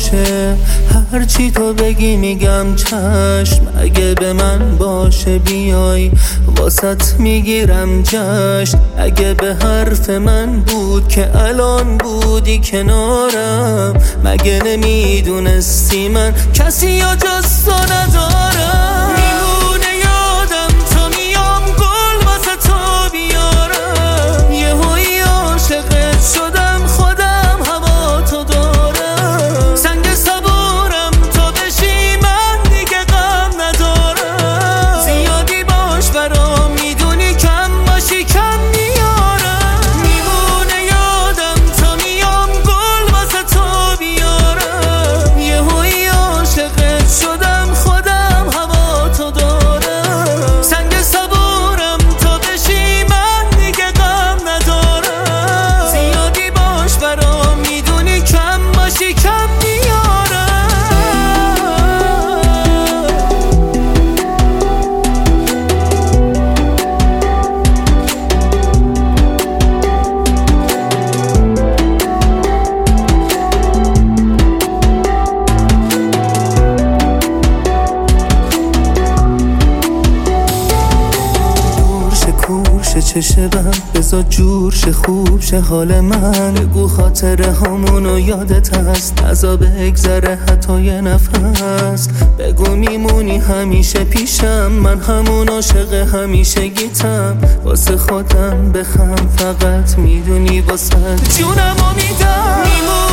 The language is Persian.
باشه، هرچی تو بگی میگم چشم. اگه به من باشه بیای واسط میگیرم جشن. اگه به حرف من بود که الان بودی کنارم، مگه نمیدونستی من کسی یا جز تو ندارم. میمونه یادم تو میام گل واسه تو بیارم، یهویی عاشقت شدم خودم هوا تو دارم. سنگ صبورم تو بشی من دیگه غم ندارم. زیادی باش برام میدونی کم باشی کم میارم. میمونه یادم تو میام گل واسه تو بیارم، یهویی عاشقت شدم خودم هوا تو دارم. سنگ صبورم تو بشی من دیگه غم ندارم. زیادی باش برام میدونی کم باشی کم میارم. کورش چشه بم بزا جور شه خوب شه حال من. بگو خاطره هامونو یادت هست، ازا بگذره حتی یه نفس. بگو میمونی همیشه پیشم، من همون عاشق همیشه گیتم. واسه خودم بخم فقط میدونی واسه جونمو میدم.